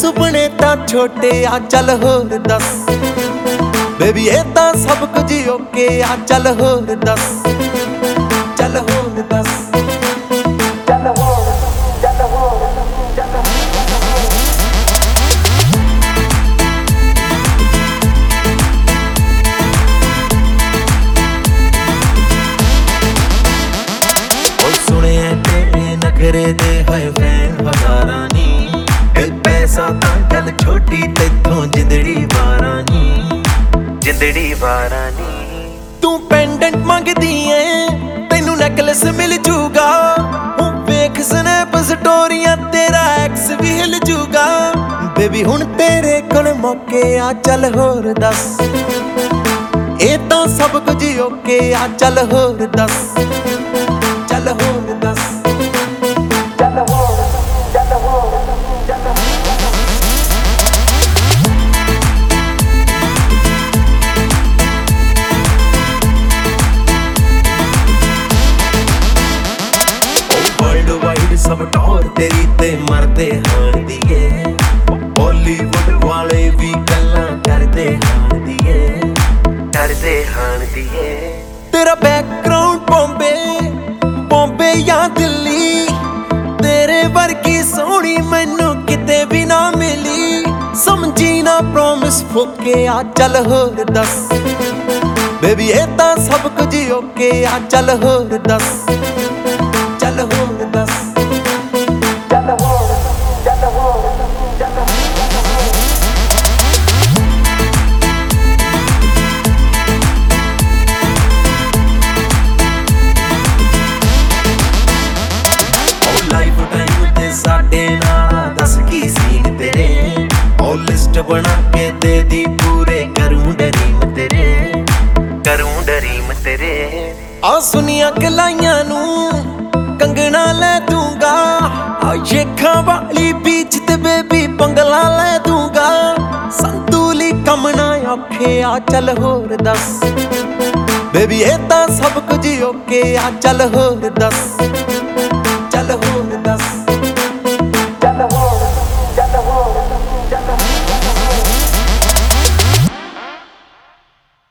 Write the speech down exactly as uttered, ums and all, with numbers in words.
ਸੁਪਨੇ ਤਾਂ ਛੋਟੇ ਆ, ਚੱਲ ਹੋਰ ਦੱਸ ਬੇਬੀ ਇਹ ਤਾਂ ਸਭ ਕੁਝ ਓਕੇ ਆ, ਚੱਲ ਹੋਰ ਦੱਸ ਚੱਲ ਹੋਰ ਦੱਸ ਚੱਲ ਹੋਰ ਚੱਲ ਹੋਰ ਚੱਲ ਓਏ ਸੁਣਿਆ ਤੇਰੇ ਨਖਰੇ ਦੇ ਹੋਏ ਫੈਨ ਹਜ਼ਾਰਾਂ ਨੀ, ਇਹ ਪੈਸਾ ਤਾਂ ਗੱਲ ਛੋਟੀ ਤੈਥੋਂ ਜਿੰਦੜੀ ਵਾਰਾਂ ਨੀ, ਜਿੰਦੜੀ ਵਾਰਾਂ ਨੀ। ਤੂੰ ਪੈਂਡੈਂਟ ਮੰਗਦੀ ਏ ਤੈਨੂੰ ਨੈਕਲੈਸ ਮਿਲ ਜੂਗਾ, ਉਹ ਵੇਖ ਸਨੈਪ ਸਟੋਰੀਆਂ ਤੇਰਾ ਐਕਸ ਵੀ ਹਿਲ ਜੂਗਾ। ਬੇਬੀ ਹੁਣ ਤੇਰੇ ਕੋਲ ਮੌਕੇ ਆ, ਚੱਲ ਹੋਰ ਦੱਸ ਇਹ ਤਾਂ ਸਭ ਕੁਝ ਓਕੇ ਆ, ਚੱਲ ਹੋਰ ਦੱਸ ਚੱਲ ਹੋਰ ਦੱਸ ਚੱਲ ਹੋਰ ਚੱਲ ਹੋਰ ਚੱਲ ਵਰਲਡ ਵਾਈਡ ਸਭ ਟੌਰ ਤੇਰੀ ਤੇ ਮਰਦੇ ਹਾਣ ਦੀਏ, ਬਾਲੀਵੁੱਡ ਵਾਲੇ ਵੀ ਗੱਲਾਂ ਕਰਦੇ ਹਾਣ ਦੀਏ, ਕਰਦੇ ਹਾਣ ਦੀਏ। ਤੇਰਾ ਬੈਕਗ੍ਰਾਉਂਡ ਬੰਬੇ ਬੰਬੇ ਜਾਂ ਦਿੱਲੀ, ਤੇਰੇ ਵਰਗੀ ਸੋਹਣੀ ਮੈਨੂੰ ਕਿਤੇ ਵੀ ਨਾ ਮਿਲੀ। ਸਮਝੀ ਨਾ ਪ੍ਰੋਮਿਸ ਫੋਕੇ ਆ, ਚੱਲ ਹੋਰ ਦੱਸ ਬੇਬੀ ਇਹ ਤਾਂ ਸਭ ਕੁਝ ਓਕੇ ਆ, ਚੱਲ ਹੋਰ ਦੱਸ ਚੱਲ ਹੋਰ ਦੱਸ ਚੱਲ ਹੋਰ ਚੱਲ ਹੋਰ ਚੱਲ ਲਾਈਫ ਟਾਈਮ ਤੇ ਸਾਡੇ ਨਾਲ ਦੱਸ ਕੀ ਸੀਨ ਤੇਰੇ, ਉਹ ਲਿਸਟ ਬਣਾ ਕੇ ਦੇ ਦੀ ਪੂਰੇ ਕਰੂੰ ਡਰੀਮ ਤੇਰੇ, ਕਰੂੰ ਡਰੀਮ ਤੇਰੇ। ਆ ਸੁਨੀਆਂ ਕਲਾਈਆਂ ਨੂੰ ਕੰਗਣਾ ਲੈ ਦੂੰਗਾ, ਆ ਸ਼ੇਖਾਂ ਵਾਲੀ ਬੀਚ ਤੇ ਬੇਬੀ ਬੰਗਲਾ ਲੈ ਦੂੰਗਾ। ਸੰਤੂਲੀ ਕੰਮ ਨਾ ਔਖੇ ਆ, ਚੱਲ ਹੋਰ ਦੱਸ ਬੇਬੀ ਇਹ ਤਾਂ ਸਭ ਕੁਝ ਓਕੇ ਆ, ਚੱਲ ਹੋਰ ਦੱਸ